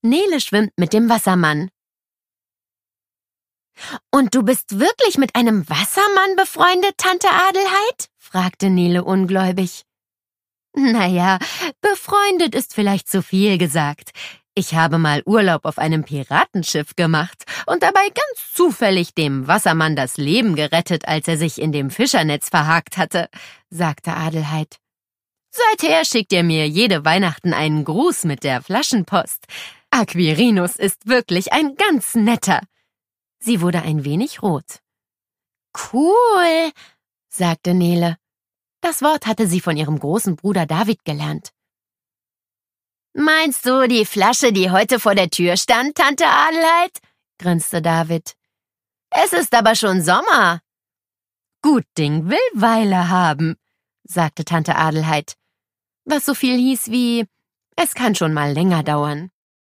Nele schwimmt mit dem Wassermann. »Und du bist wirklich mit einem Wassermann befreundet, Tante Adelheid?« fragte Nele ungläubig. »Naja, befreundet ist vielleicht zu viel gesagt. Ich habe mal Urlaub auf einem Piratenschiff gemacht und dabei ganz zufällig dem Wassermann das Leben gerettet, als er sich in dem Fischernetz verhakt hatte«, sagte Adelheid. »Seither schickt er mir jede Weihnachten einen Gruß mit der Flaschenpost. Aquirinus ist wirklich ein ganz netter.« Sie wurde ein wenig rot. »Cool«, sagte Nele. Das Wort hatte sie von ihrem großen Bruder David gelernt. »Meinst du die Flasche, die heute vor der Tür stand, Tante Adelheid?«, grinste David. »Es ist aber schon Sommer.« »Gut Ding will Weile haben«, sagte Tante Adelheid, was so viel hieß wie, es kann schon mal länger dauern.